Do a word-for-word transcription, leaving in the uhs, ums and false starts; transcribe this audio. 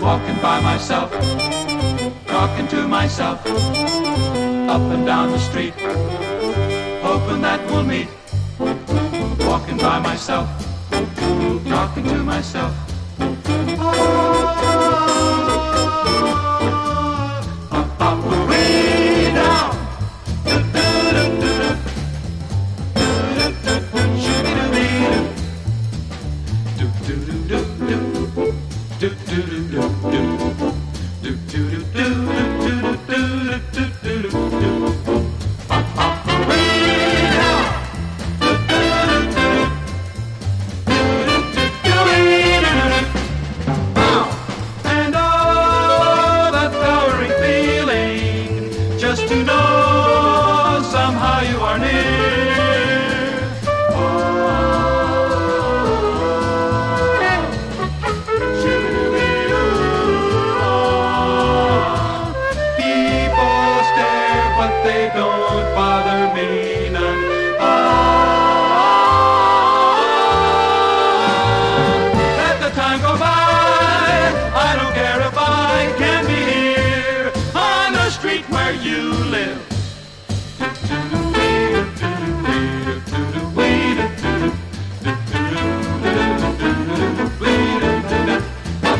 walking by myself, talking to myself, up and down the street, hoping that we'll meet. Walking by myself, talking to myself. Do do do do do do do do do do.